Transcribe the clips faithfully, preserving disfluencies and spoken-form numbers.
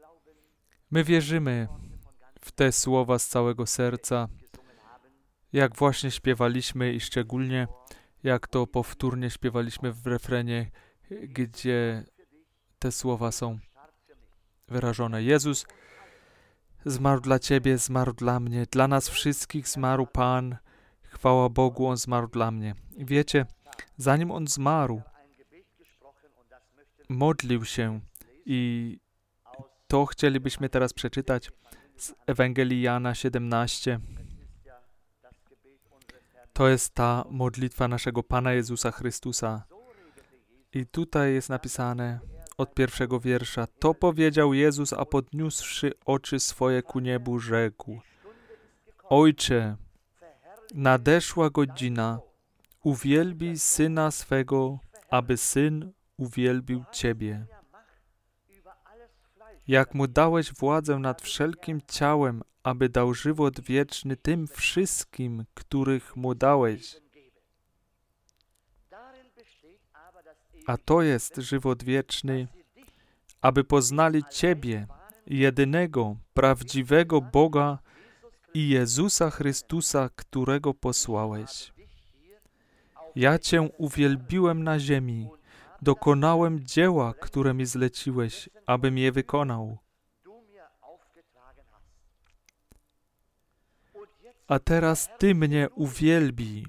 My wierzymy w te słowa z całego serca, jak właśnie śpiewaliśmy i szczególnie jak to powtórnie śpiewaliśmy w refrenie, gdzie te słowa są wyrażone. Jezus zmarł dla Ciebie, zmarł dla mnie, dla nas wszystkich zmarł Pan. Chwała Bogu, On zmarł dla mnie. I wiecie, zanim On zmarł, modlił się i to chcielibyśmy teraz przeczytać z Ewangelii Jana siedemnaście. To jest ta modlitwa naszego Pana Jezusa Chrystusa. I tutaj jest napisane od pierwszego wiersza. To powiedział Jezus, a podniósłszy oczy swoje ku niebu, rzekł: Ojcze, nadeszła godzina, uwielbij Syna swego, aby Syn uwielbił Ciebie. Jak Mu dałeś władzę nad wszelkim ciałem, aby dał żywot wieczny tym wszystkim, których Mu dałeś. A to jest żywot wieczny, aby poznali Ciebie, jedynego, prawdziwego Boga i Jezusa Chrystusa, którego posłałeś. Ja Cię uwielbiłem na ziemi, dokonałem dzieła, które mi zleciłeś, abym je wykonał. A teraz Ty mnie uwielbij,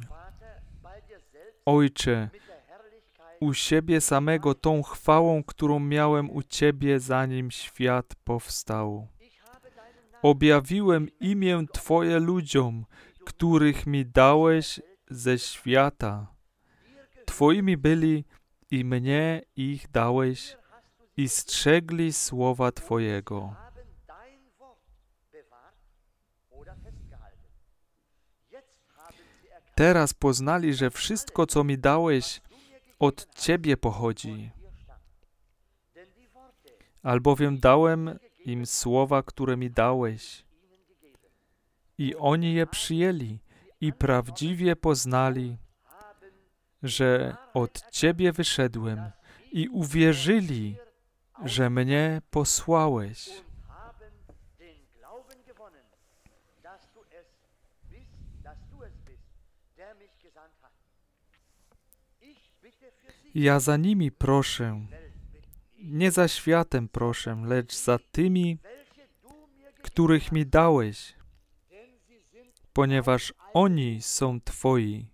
Ojcze, u siebie samego tą chwałą, którą miałem u Ciebie, zanim świat powstał. Objawiłem imię Twoje ludziom, których mi dałeś ze świata. Twoimi byli i mnie ich dałeś i strzegli słowa Twojego. Teraz poznali, że wszystko, co mi dałeś, od Ciebie pochodzi. Albowiem dałem im słowa, które mi dałeś. I oni je przyjęli i prawdziwie poznali, że od Ciebie wyszedłem i uwierzyli, że mnie posłałeś. Ja za nimi proszę, nie za światem proszę, lecz za tymi, których mi dałeś, ponieważ oni są Twoi.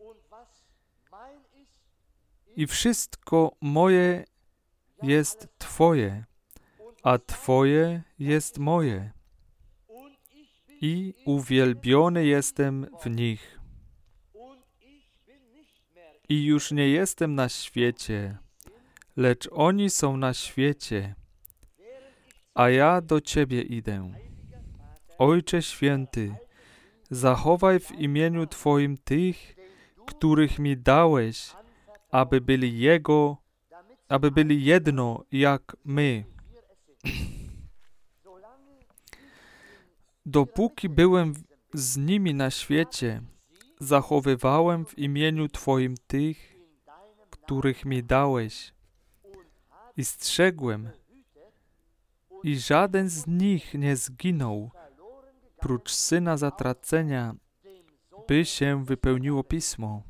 I wszystko moje jest Twoje, a Twoje jest moje. I uwielbiony jestem w nich. I już nie jestem na świecie, lecz oni są na świecie, a ja do Ciebie idę. Ojcze Święty, zachowaj w imieniu Twoim tych, których mi dałeś, aby byli Jego, aby byli jedno jak my. Dopóki byłem z nimi na świecie, zachowywałem w imieniu Twoim tych, których mi dałeś, i strzegłem, i żaden z nich nie zginął, prócz syna zatracenia, by się wypełniło Pismo.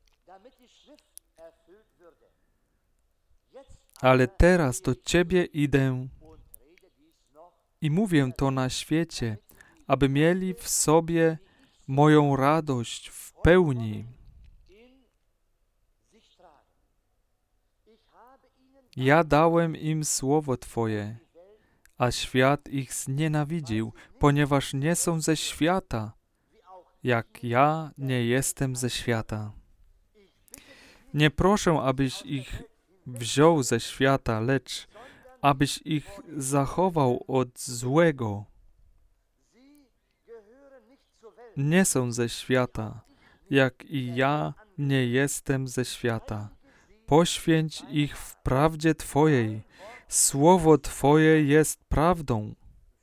Ale teraz do Ciebie idę i mówię to na świecie, aby mieli w sobie moją radość w pełni. Ja dałem im słowo Twoje, a świat ich znienawidził, ponieważ nie są ze świata, jak ja nie jestem ze świata. Nie proszę, abyś ich wziął ze świata, lecz abyś ich zachował od złego. Nie są ze świata, jak i ja nie jestem ze świata. Poświęć ich w prawdzie Twojej. Słowo Twoje jest prawdą.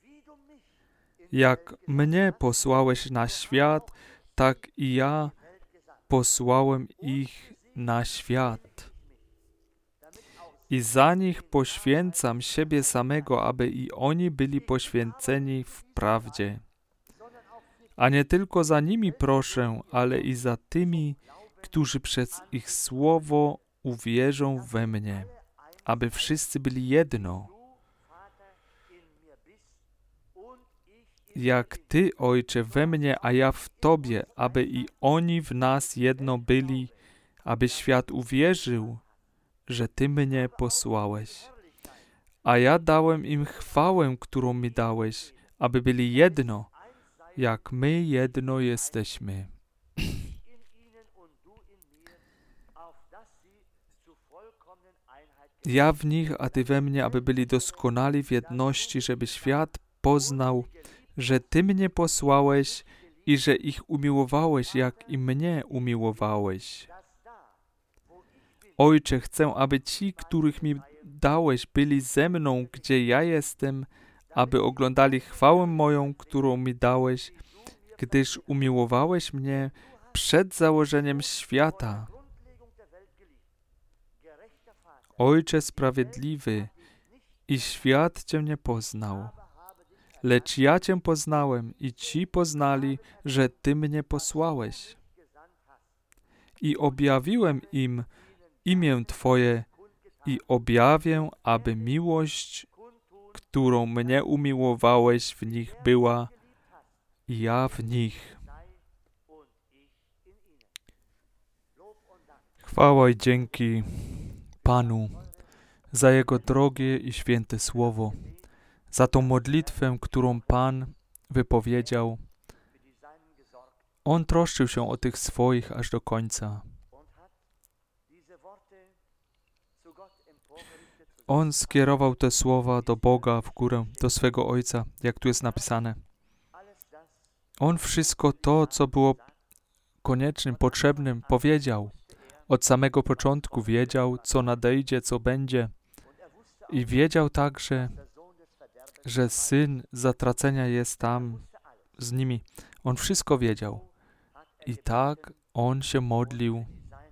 Jak mnie posłałeś na świat, tak i ja posłałem ich na świat. i za nich poświęcam siebie samego, aby i oni byli poświęceni w prawdzie. A nie tylko za nimi proszę, ale i za tymi, którzy przez ich słowo uwierzą we mnie, aby wszyscy byli jedno. Jak Ty, Ojcze, we mnie, a ja w Tobie, aby i oni w nas jedno byli, aby świat uwierzył, że Ty mnie posłałeś. A ja dałem im chwałę, którą mi dałeś, aby byli jedno, jak my jedno jesteśmy. Ja w nich, a Ty we mnie, aby byli doskonali w jedności, żeby świat poznał, że Ty mnie posłałeś i że ich umiłowałeś, jak i mnie umiłowałeś. Ojcze, chcę, aby ci, których mi dałeś, byli ze mną, gdzie ja jestem, aby oglądali chwałę moją, którą mi dałeś, gdyż umiłowałeś mnie przed założeniem świata. Ojcze sprawiedliwy, i świat Cię nie poznał, lecz ja Cię poznałem i ci poznali, że Ty mnie posłałeś. I objawiłem im imię Twoje i objawię, aby miłość, którą mnie umiłowałeś, w nich była i ja w nich. Chwała i dzięki Panu za Jego drogie i święte słowo, za tą modlitwę, którą Pan wypowiedział. On troszczył się o tych swoich aż do końca. On skierował te słowa do Boga w górę, do swego Ojca, jak tu jest napisane. On wszystko to, co było koniecznym, potrzebnym, powiedział. Od samego początku wiedział, co nadejdzie, co będzie. I wiedział także, że Syn zatracenia jest tam z nimi. On wszystko wiedział. I tak On się modlił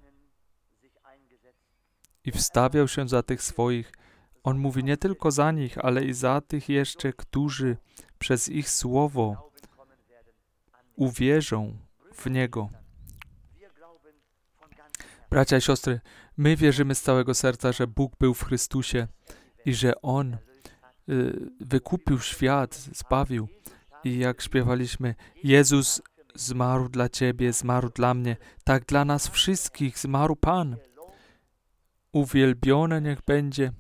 i wstawiał się za tych swoich. On mówi nie tylko za nich, ale i za tych jeszcze, którzy przez ich słowo uwierzą w Niego. Bracia i siostry, my wierzymy z całego serca, że Bóg był w Chrystusie i że On y, wykupił świat, zbawił. I jak śpiewaliśmy, Jezus zmarł dla Ciebie, zmarł dla mnie, tak dla nas wszystkich zmarł Pan. Uwielbiony niech będzie,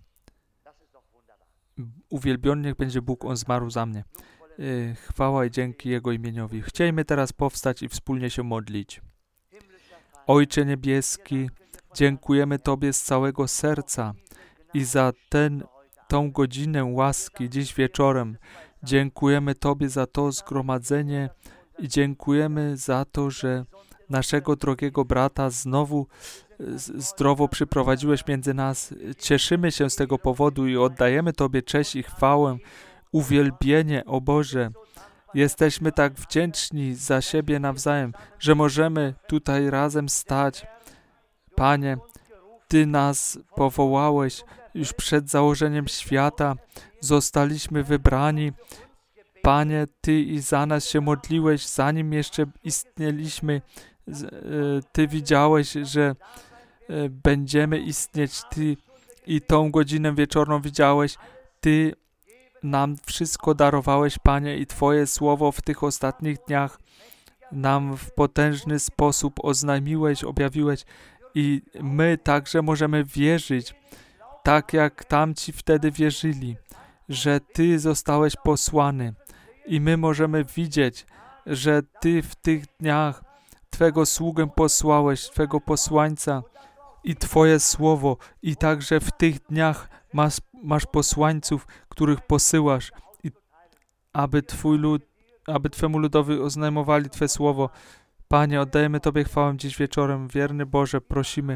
uwielbiony niech będzie Bóg, On zmarł za mnie. Y, chwała i dzięki Jego imieniowi. Chciejmy teraz powstać i wspólnie się modlić. Ojcze Niebieski, dziękujemy Tobie z całego serca i za ten, tą godzinę łaski dziś wieczorem. Dziękujemy Tobie za to zgromadzenie i dziękujemy za to, że naszego drogiego brata znowu zdrowo przyprowadziłeś między nas. Cieszymy się z tego powodu i oddajemy Tobie cześć i chwałę, uwielbienie, o Boże. Jesteśmy tak wdzięczni za siebie nawzajem, że możemy tutaj razem stać. Panie, Ty nas powołałeś już przed założeniem świata. Zostaliśmy wybrani. Panie, Ty i za nas się modliłeś, zanim jeszcze istnieliśmy. Ty widziałeś, że będziemy istnieć. Ty i tą godzinę wieczorną widziałeś. Ty nam wszystko darowałeś, Panie, i Twoje słowo w tych ostatnich dniach nam w potężny sposób oznajmiłeś, objawiłeś i my także możemy wierzyć, tak jak tamci wtedy wierzyli, że Ty zostałeś posłany i my możemy widzieć, że Ty w tych dniach Twego sługę posłałeś, Twego posłańca i Twoje słowo i także w tych dniach masz, masz posłańców, których posyłasz, i aby Twój lud, aby Twemu ludowi oznajmowali Twe słowo. Panie, oddajemy Tobie chwałę dziś wieczorem. Wierny Boże, prosimy,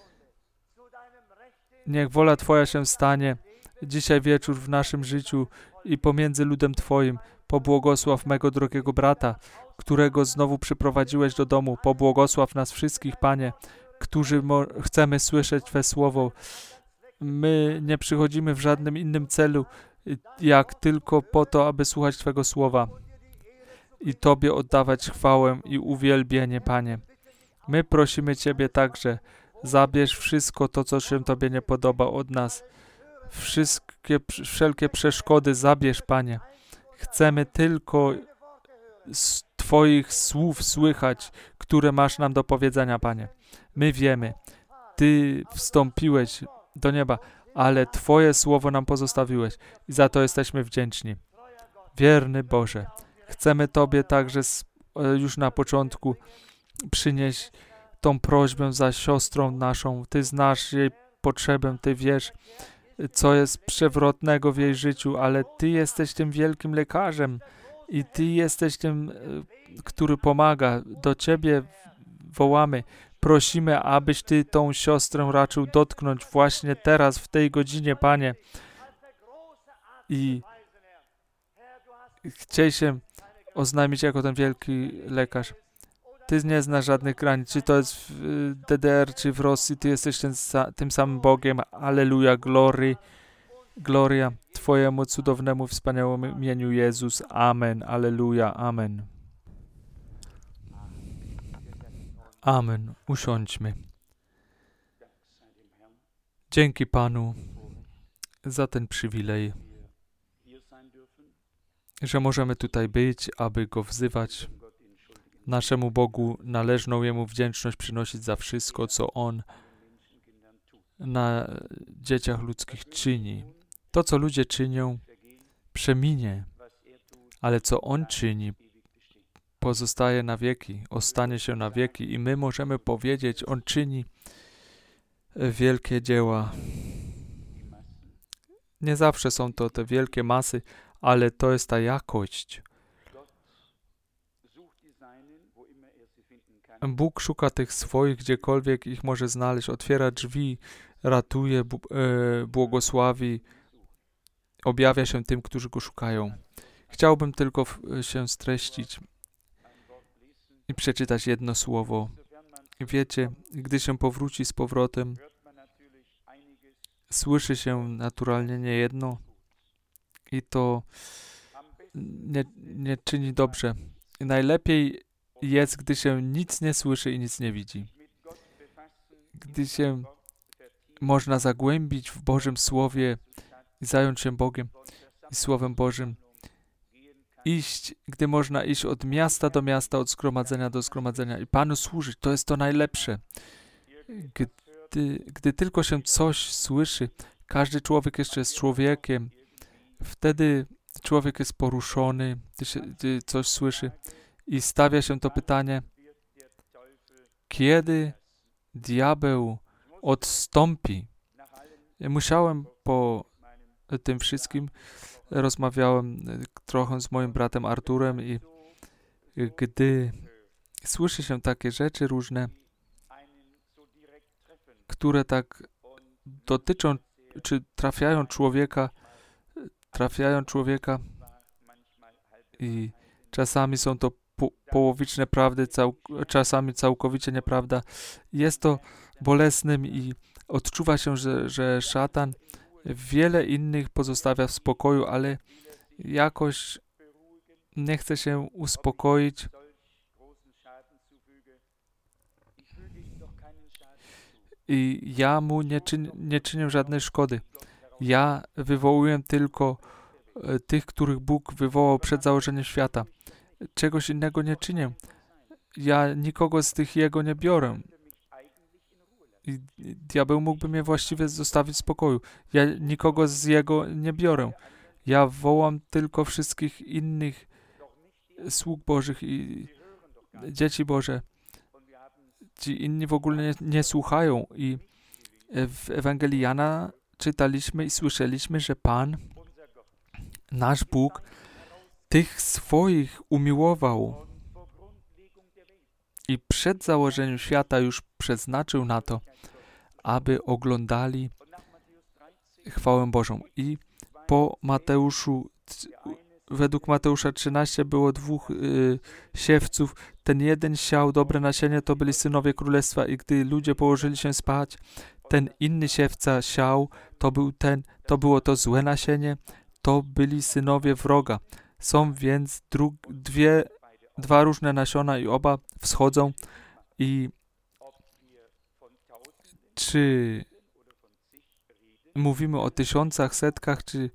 niech wola Twoja się stanie dzisiaj wieczór w naszym życiu i pomiędzy ludem Twoim. Pobłogosław mego drogiego brata, którego znowu przyprowadziłeś do domu. Pobłogosław nas wszystkich, Panie, którzy mo- chcemy słyszeć Twe słowo. my nie przychodzimy w żadnym innym celu, jak tylko po to, aby słuchać Twego słowa i Tobie oddawać chwałę i uwielbienie, Panie. My prosimy Ciebie także, zabierz wszystko to, co się Tobie nie podoba od nas. Wszystkie, wszelkie przeszkody zabierz, Panie. Chcemy tylko z Twoich słów słychać, które masz nam do powiedzenia, Panie. My wiemy, Ty wstąpiłeś do nieba, ale Twoje słowo nam pozostawiłeś i za to jesteśmy wdzięczni. Wierny Boże, chcemy Tobie także już na początku przynieść tą prośbę za siostrą naszą. Ty znasz jej potrzebę, Ty wiesz, co jest przewrotnego w jej życiu, ale Ty jesteś tym wielkim lekarzem i Ty jesteś tym, który pomaga. Do Ciebie wołamy, prosimy, abyś Ty tą siostrę raczył dotknąć właśnie teraz, w tej godzinie, Panie. I chciej się oznajmić jako ten wielki lekarz. Ty nie znasz żadnych granic, czy to jest w D D R, czy w Rosji, Ty jesteś ten, tym samym Bogiem. Alleluja, glory, gloria Twojemu cudownemu, wspaniałemu imieniu Jezus. Amen, alleluja, amen. Amen. Usiądźmy. Dzięki Panu za ten przywilej, że możemy tutaj być, aby Go wzywać. Naszemu Bogu należną Jemu wdzięczność przynosić za wszystko, co On na dzieciach ludzkich czyni. To, co ludzie czynią, przeminie, ale co On czyni, pozostaje na wieki, ostanie się na wieki i my możemy powiedzieć, On czyni wielkie dzieła. Nie zawsze są to te wielkie masy, ale to jest ta jakość. Bóg szuka tych swoich, gdziekolwiek ich może znaleźć, otwiera drzwi, ratuje, błogosławi, objawia się tym, którzy Go szukają. Chciałbym tylko się streścić i przeczytać jedno słowo. Wiecie, gdy się powróci z powrotem, słyszy się naturalnie niejedno i to nie, nie czyni dobrze. Najlepiej jest, gdy się nic nie słyszy i nic nie widzi. Gdy się można zagłębić w Bożym Słowie i zająć się Bogiem i Słowem Bożym. Iść, gdy można iść od miasta do miasta, od zgromadzenia do zgromadzenia i Panu służyć. To jest to najlepsze. Gdy, gdy tylko się coś słyszy, każdy człowiek jeszcze jest człowiekiem, wtedy człowiek jest poruszony, gdy, się, gdy coś słyszy i stawia się to pytanie, kiedy diabeł odstąpi? Ja musiałem po tym wszystkim, rozmawiałem trochę z moim bratem Arturem i gdy słyszy się takie rzeczy różne, które tak dotyczą, czy trafiają człowieka, trafiają człowieka i czasami są to po, połowiczne prawdy, cał, czasami całkowicie nieprawda. Jest to bolesnym i odczuwa się, że, że szatan wiele innych pozostawia w spokoju, ale jakoś nie chce się uspokoić. I ja mu nie, czyn, nie czynię żadnej szkody. Ja wywołuję tylko e, tych, których Bóg wywołał przed założeniem świata. Czegoś innego nie czynię. Ja nikogo z tych Jego nie biorę. I diabeł mógłby mnie właściwie zostawić w spokoju. Ja nikogo z Jego nie biorę. Ja wołam tylko wszystkich innych sług Bożych i dzieci Boże. Ci inni w ogóle nie, nie słuchają. I w Ewangelii Jana czytaliśmy i słyszeliśmy, że Pan, nasz Bóg, tych swoich umiłował i przed założeniem świata już przeznaczył na to, aby oglądali chwałę Bożą. I po Mateuszu, według Mateusza trzynaście było dwóch y, siewców. Ten jeden siał dobre nasienie, to byli synowie królestwa i gdy ludzie położyli się spać, ten inny siewca siał, to był ten, to było to złe nasienie, to byli synowie wroga. Są więc dru, dwie, dwa różne nasiona i oba wschodzą i czy mówimy o tysiącach, setkach, czy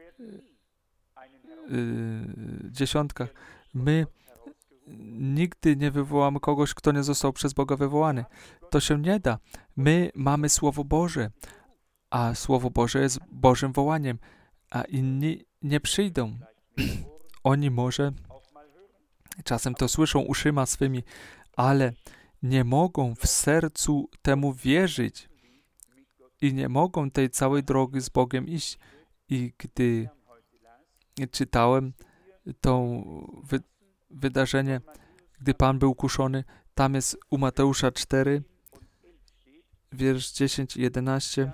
yy, dziesiątkach, my nigdy nie wywołamy kogoś, kto nie został przez Boga wywołany. To się nie da. My mamy Słowo Boże, a Słowo Boże jest Bożym wołaniem, a inni nie przyjdą. Oni może czasem to słyszą uszyma swymi, ale nie mogą w sercu temu wierzyć i nie mogą tej całej drogi z Bogiem iść. I gdy czytałem to wy- wydarzenie, gdy Pan był kuszony, tam jest u Mateusza cztery, wiersz dziesięć i jedenaście.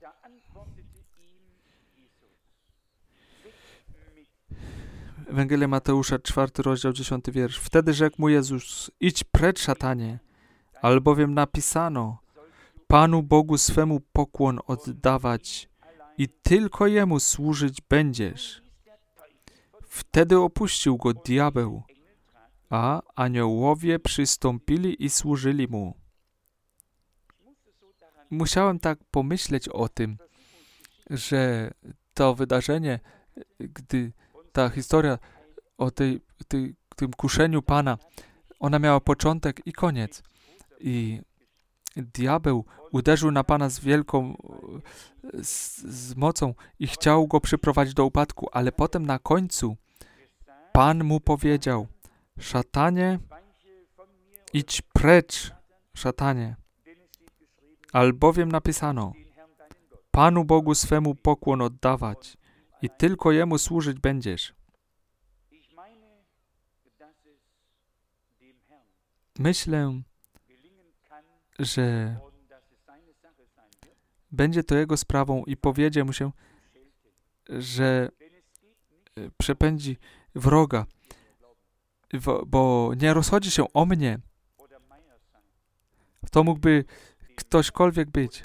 Ewangelia Mateusza, czwarty rozdział, dziesiąty wiersz. Wtedy rzekł mu Jezus: idź precz, szatanie, albowiem napisano: Panu Bogu swemu pokłon oddawać i tylko Jemu służyć będziesz. Wtedy opuścił go diabeł, a aniołowie przystąpili i służyli mu. Musiałem tak pomyśleć o tym, że to wydarzenie, gdy ta historia o tej, tej, tym kuszeniu Pana, ona miała początek i koniec. I diabeł uderzył na Pana z wielką z, z mocą i chciał go przyprowadzić do upadku, ale potem na końcu Pan mu powiedział: szatanie, idź precz, szatanie, albowiem napisano: Panu Bogu swemu pokłon oddawać i tylko Jemu służyć będziesz. Myślę, że będzie to Jego sprawą i powiedzie mu się, że przepędzi wroga, bo nie rozchodzi się o mnie. To mógłby ktośkolwiek być.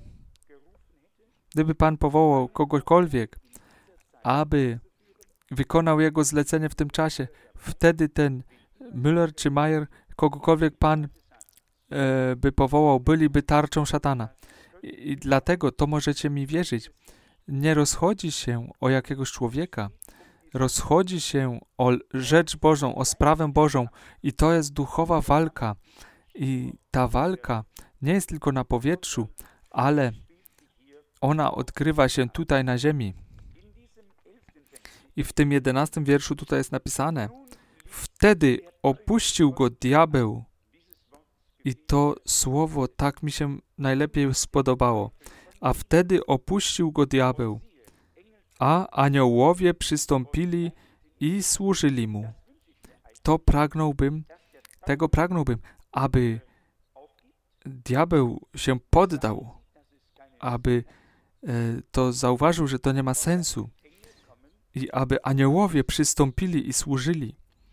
Gdyby Pan powołał kogokolwiek, aby wykonał Jego zlecenie w tym czasie, wtedy ten Müller czy Mayer, kogokolwiek Pan e, by powołał, byliby tarczą szatana. I, I dlatego to możecie mi wierzyć. Nie rozchodzi się o jakiegoś człowieka. Rozchodzi się o rzecz Bożą, o sprawę Bożą i to jest duchowa walka. I ta walka nie jest tylko na powietrzu, ale ona odgrywa się tutaj na ziemi. I w tym jedenastym wierszu tutaj jest napisane: wtedy opuścił go diabeł. I to słowo tak mi się najlepiej spodobało. A wtedy opuścił go diabeł, a aniołowie przystąpili i służyli mu. To pragnąłbym, tego pragnąłbym, aby diabeł się poddał, aby e, to zauważył, że to nie ma sensu i aby aniołowie przystąpili i służyli.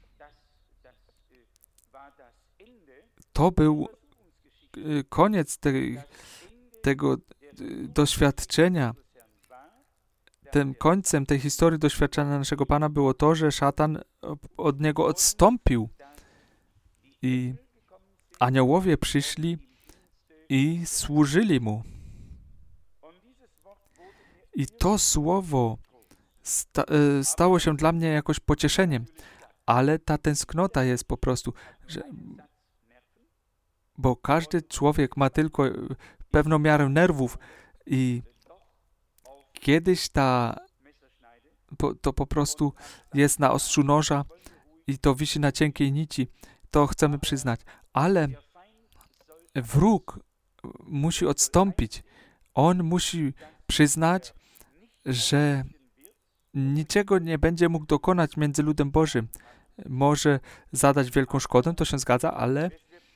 To był e, koniec te, tego e, doświadczenia. Tym końcem tej historii doświadczenia naszego Pana było to, że szatan od niego odstąpił i aniołowie przyszli i służyli mu. I to słowo sta, stało się dla mnie jakoś pocieszeniem, ale ta tęsknota jest po prostu, że, bo każdy człowiek ma tylko pewną miarę nerwów i kiedyś ta, po, to po prostu jest na ostrzu noża i to wisi na cienkiej nici, to chcemy przyznać, ale wróg musi odstąpić. On musi przyznać, że niczego nie będzie mógł dokonać między ludem Bożym. Może zadać wielką szkodę, to się zgadza, ale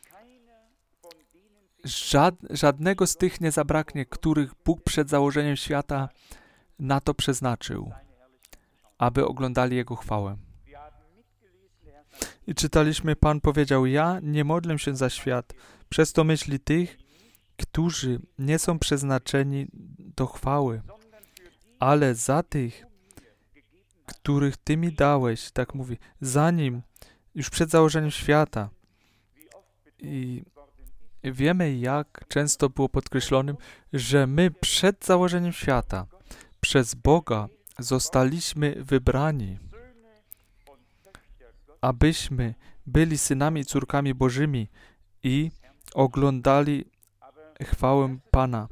żad, żadnego z tych nie zabraknie, których Bóg przed założeniem świata na to przeznaczył, aby oglądali Jego chwałę. I czytaliśmy, Pan powiedział: ja nie modlę się za świat, przez to myśli tych, którzy nie są przeznaczeni do chwały, ale za tych, których Ty mi dałeś, tak mówi, zanim, już przed założeniem świata. I wiemy, jak często było podkreślonym, że my przed założeniem świata przez Boga zostaliśmy wybrani, abyśmy byli synami i córkami Bożymi i oglądali chwałę Pana.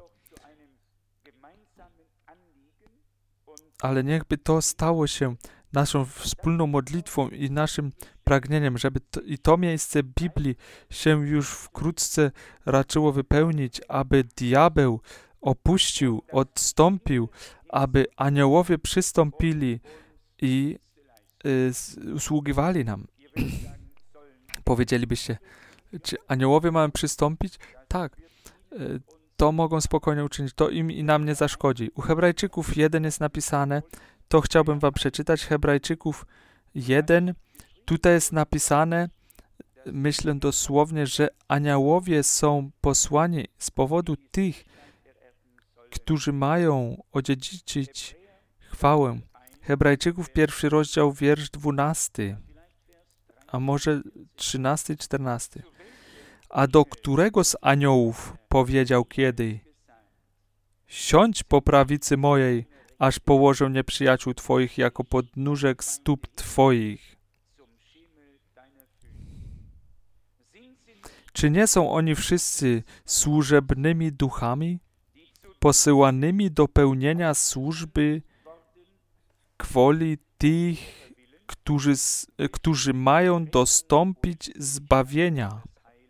Ale niechby to stało się naszą wspólną modlitwą i naszym pragnieniem, żeby to, i to miejsce Biblii się już wkrótce raczyło wypełnić, aby diabeł opuścił, odstąpił, aby aniołowie przystąpili i y, usługiwali nam. Powiedzielibyście, czy aniołowie mają przystąpić? Tak. Y, to mogą spokojnie uczynić. To im i nam nie zaszkodzi. U Hebrajczyków jeden jest napisane, to chciałbym wam przeczytać, Hebrajczyków jeden, tutaj jest napisane, myślę dosłownie, że aniołowie są posłani z powodu tych, którzy mają odziedziczyć chwałę. Hebrajczyków pierwszy rozdział, wiersz dwunasty, a może trzynasty, czternasty. A do którego z aniołów powiedział kiedy? Siądź po prawicy mojej, aż położę nieprzyjaciół Twoich jako podnóżek stóp Twoich. Czy nie są oni wszyscy służebnymi duchami, posyłanymi do pełnienia służby gwoli tych, którzy, którzy mają dostąpić zbawienia?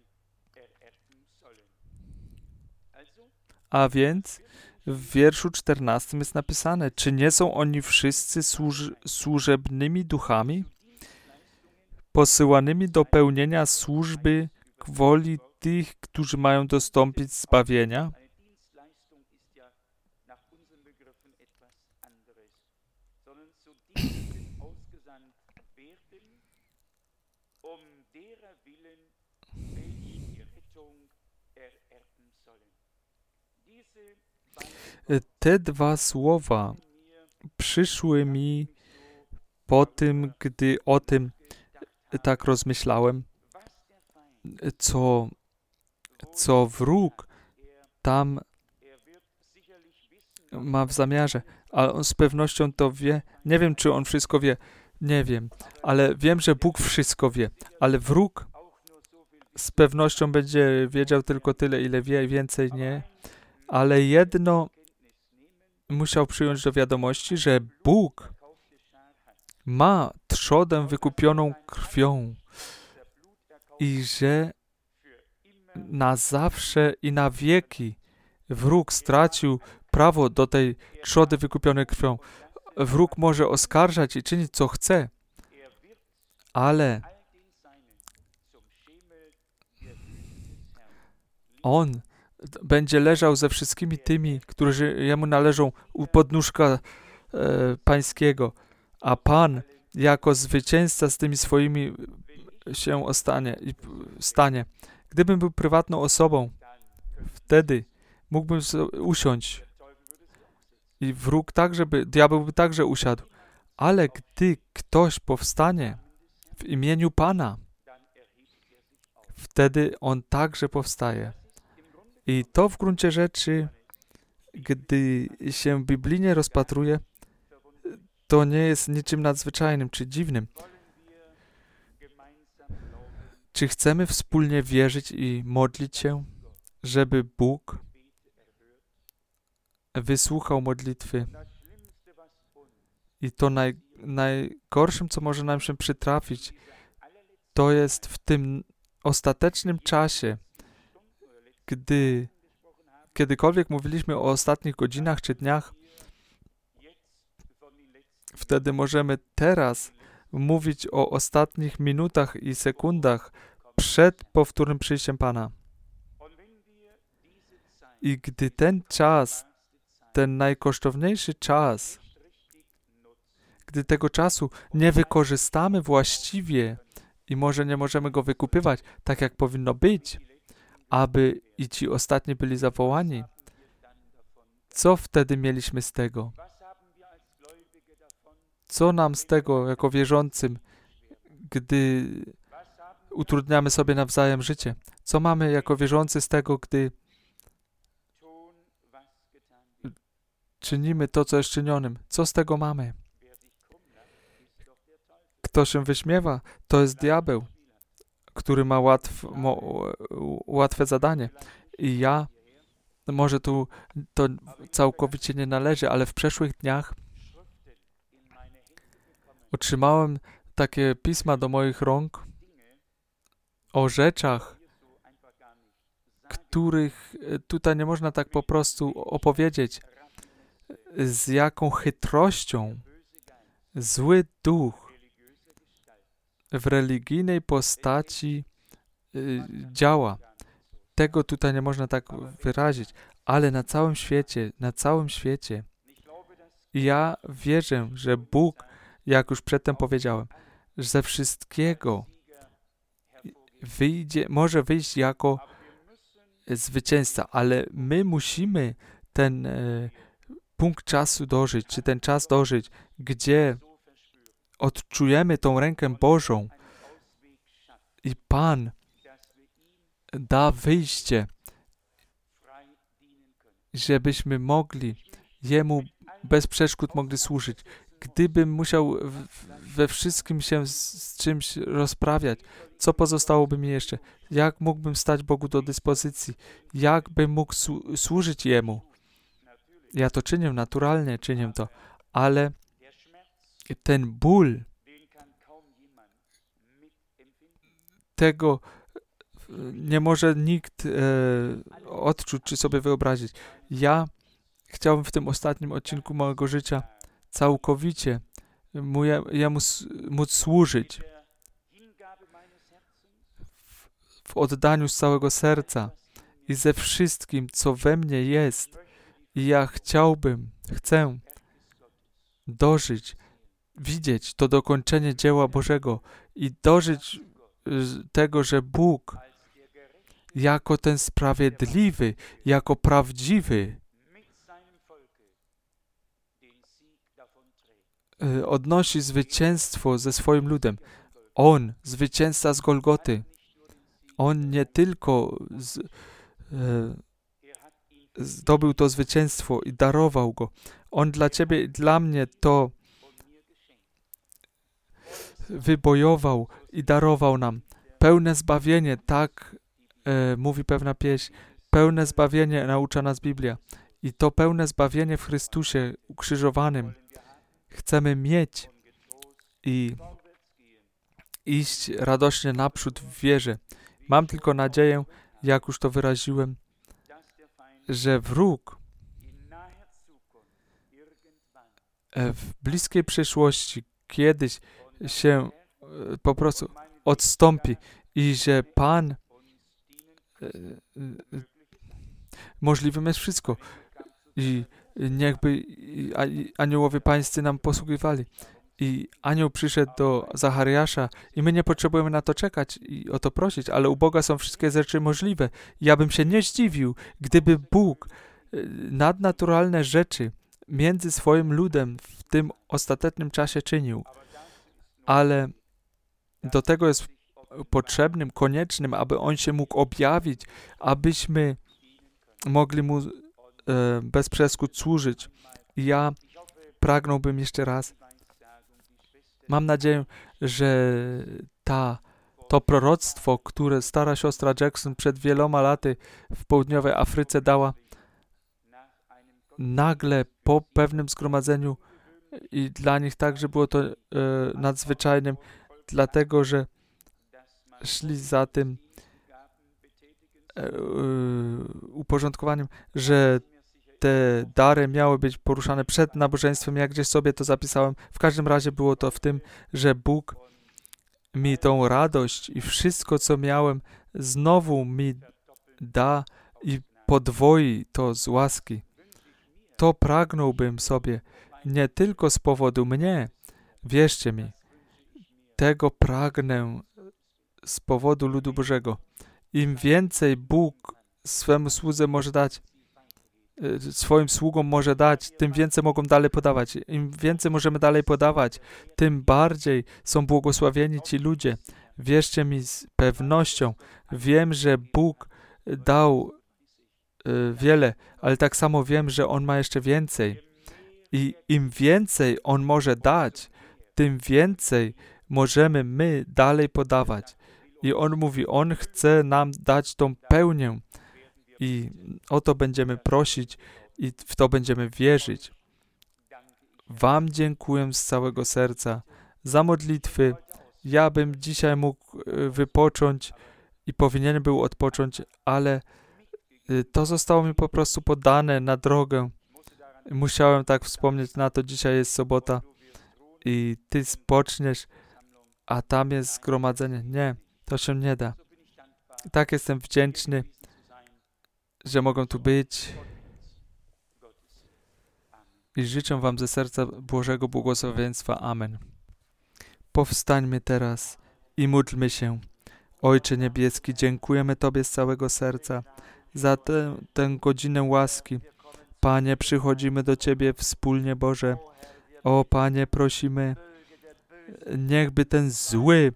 A więc w wierszu czternastym jest napisane, czy nie są oni wszyscy służ, służebnymi duchami, posyłanymi do pełnienia służby gwoli tych, którzy mają dostąpić zbawienia? Te dwa słowa przyszły mi po tym, gdy o tym tak rozmyślałem, co, co wróg tam ma w zamiarze, ale on z pewnością to wie. Nie wiem, czy on wszystko wie, nie wiem, ale wiem, że Bóg wszystko wie, ale wróg z pewnością będzie wiedział tylko tyle, ile wie, więcej nie, ale jedno musiał przyjąć do wiadomości, że Bóg ma trzodę wykupioną krwią i że na zawsze i na wieki wróg stracił prawo do tej trzody wykupionej krwią. Wróg może oskarżać i czynić, co chce, ale on będzie leżał ze wszystkimi tymi, którzy jemu należą u podnóżka e, pańskiego, a Pan jako zwycięzca z tymi swoimi się ostanie i stanie. Gdybym był prywatną osobą, wtedy mógłbym usiąść i wróg także by, diabeł by także usiadł. Ale gdy ktoś powstanie w imieniu Pana, wtedy on także powstaje. I to w gruncie rzeczy, gdy się biblijnie rozpatruje, to nie jest niczym nadzwyczajnym czy dziwnym. Czy chcemy wspólnie wierzyć i modlić się, żeby Bóg wysłuchał modlitwy? I to naj, najgorszym, co może nam się przytrafić, to jest w tym ostatecznym czasie, gdy kiedykolwiek mówiliśmy o ostatnich godzinach czy dniach, wtedy możemy teraz mówić o ostatnich minutach i sekundach przed powtórnym przyjściem Pana. I gdy ten czas, ten najkosztowniejszy czas, gdy tego czasu nie wykorzystamy właściwie i może nie możemy go wykupywać tak, jak powinno być, aby i ci ostatni byli zawołani. Co wtedy mieliśmy z tego? Co nam z tego jako wierzącym, gdy utrudniamy sobie nawzajem życie? Co mamy jako wierzący z tego, gdy czynimy to, co jest czynionym? Co z tego mamy? Kto się wyśmiewa, to jest diabeł, który ma łatw, mo, łatwe zadanie. I ja, może tu to całkowicie nie należy, ale w przeszłych dniach otrzymałem takie pisma do moich rąk o rzeczach, których tutaj nie można tak po prostu opowiedzieć, z jaką chytrością zły duch w religijnej postaci y, działa. Tego tutaj nie można tak wyrazić, ale na całym świecie, na całym świecie ja wierzę, że Bóg, jak już przedtem powiedziałem, że ze wszystkiego wyjdzie, może wyjść jako zwycięzca, ale my musimy ten e, punkt czasu dożyć, czy ten czas dożyć, gdzie odczujemy tą rękę Bożą i Pan da wyjście, żebyśmy mogli Jemu bez przeszkód mogli służyć. Gdybym musiał w, we wszystkim się z, z czymś rozprawiać, co pozostałoby mi jeszcze? Jak mógłbym stać Bogu do dyspozycji? Jak bym mógł słu- służyć Jemu? Ja to czynię, naturalnie czynię to, ale ten ból, tego nie może nikt e, odczuć, czy sobie wyobrazić. Ja chciałbym w tym ostatnim odcinku mojego życia całkowicie mu, Jemu móc służyć w, w oddaniu z całego serca i ze wszystkim, co we mnie jest. I ja chciałbym, chcę dożyć, widzieć to dokończenie dzieła Bożego i dożyć tego, że Bóg jako ten sprawiedliwy, jako prawdziwy odnosi zwycięstwo ze swoim ludem. On, zwycięzca z Golgoty, On nie tylko z, e, zdobył to zwycięstwo i darował go. On dla ciebie i dla mnie to wybojował i darował nam. Pełne zbawienie, tak e, mówi pewna pieśń, pełne zbawienie naucza nas Biblia. I to pełne zbawienie w Chrystusie ukrzyżowanym chcemy mieć i iść radośnie naprzód w wierze. Mam tylko nadzieję, jak już to wyraziłem, że wróg w bliskiej przyszłości kiedyś się po prostu odstąpi i że Pan możliwym jest wszystko i niechby aniołowie pańscy nam posługiwali. I anioł przyszedł do Zachariasza i my nie potrzebujemy na to czekać i o to prosić, ale u Boga są wszystkie rzeczy możliwe. Ja bym się nie zdziwił, gdyby Bóg nadnaturalne rzeczy między swoim ludem w tym ostatecznym czasie czynił. Ale do tego jest potrzebnym, koniecznym, aby On się mógł objawić, abyśmy mogli Mu e, bez przeszkód służyć. I ja pragnąłbym jeszcze raz, mam nadzieję, że ta, to proroctwo, które stara siostra Jackson przed wieloma laty w południowej Afryce dała, nagle po pewnym zgromadzeniu i dla nich także było to e, nadzwyczajnym, dlatego, że szli za tym e, e, uporządkowaniem, że te dary miały być poruszane przed nabożeństwem, jak gdzieś sobie to zapisałem. W każdym razie było to w tym, że Bóg mi tą radość i wszystko, co miałem, znowu mi da i podwoi to z łaski. To pragnąłbym sobie nie tylko z powodu mnie, wierzcie mi, tego pragnę z powodu ludu Bożego. Im więcej Bóg swemu słudze może dać, swoim sługom może dać, tym więcej mogą dalej podawać. Im więcej możemy dalej podawać, tym bardziej są błogosławieni ci ludzie. Wierzcie mi z pewnością, wiem, że Bóg dał y, wiele, ale tak samo wiem, że On ma jeszcze więcej. I im więcej On może dać, tym więcej możemy my dalej podawać. I On mówi, On chce nam dać tą pełnię. I o to będziemy prosić i w to będziemy wierzyć. Wam dziękuję z całego serca za modlitwy. Ja bym dzisiaj mógł wypocząć i powinien był odpocząć, ale to zostało mi po prostu podane na drogę. Musiałem tak wspomnieć na to, dzisiaj jest sobota i ty spoczniesz, a tam jest zgromadzenie. Nie, to się nie da. Tak jestem wdzięczny, że mogę tu być i życzę wam ze serca Bożego błogosławieństwa. Amen. Powstańmy teraz i módlmy się. Ojcze Niebieski, dziękujemy Tobie z całego serca za tę, tę godzinę łaski. Panie, przychodzimy do Ciebie wspólnie, Boże. O Panie, prosimy, niechby ten zły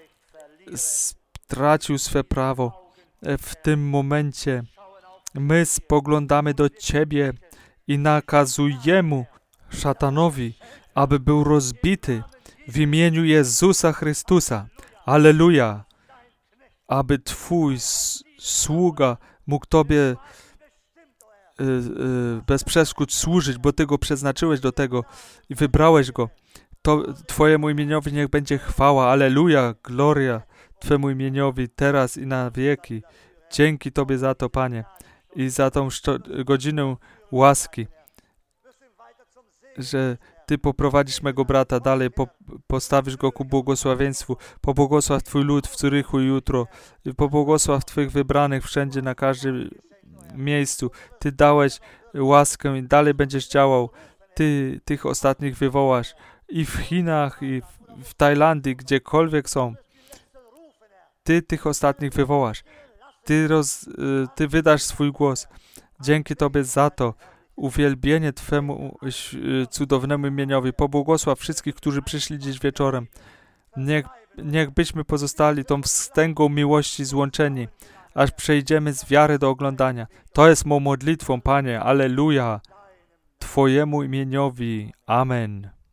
stracił swe prawo w tym momencie. My spoglądamy do Ciebie i nakazujemy szatanowi, aby był rozbity w imieniu Jezusa Chrystusa. Alleluja! Aby Twój sługa mógł Tobie y, y, bez przeszkód służyć, bo Ty go przeznaczyłeś do tego i wybrałeś go. To Twojemu imieniowi niech będzie chwała. Alleluja! Gloria Twemu imieniowi teraz i na wieki. Dzięki Tobie za to, Panie, i za tą godzinę łaski, że Ty poprowadzisz mego brata dalej, po, postawisz go ku błogosławieństwu, pobłogosław Twój lud w Zurychu jutro, pobłogosław Twych wybranych wszędzie, na każdym miejscu. Ty dałeś łaskę i dalej będziesz działał. Ty tych ostatnich wywołasz i w Chinach, i w, w Tajlandii, gdziekolwiek są. Ty tych ostatnich wywołasz. Ty, roz, ty wydasz swój głos. Dzięki Tobie za to. Uwielbienie Twemu cudownemu imieniowi. Pobłogosław wszystkich, którzy przyszli dziś wieczorem. Niech, niech byśmy pozostali tą wstęgą miłości złączeni, aż przejdziemy z wiary do oglądania. To jest mą modlitwą, Panie. Alleluja. Twojemu imieniowi. Amen.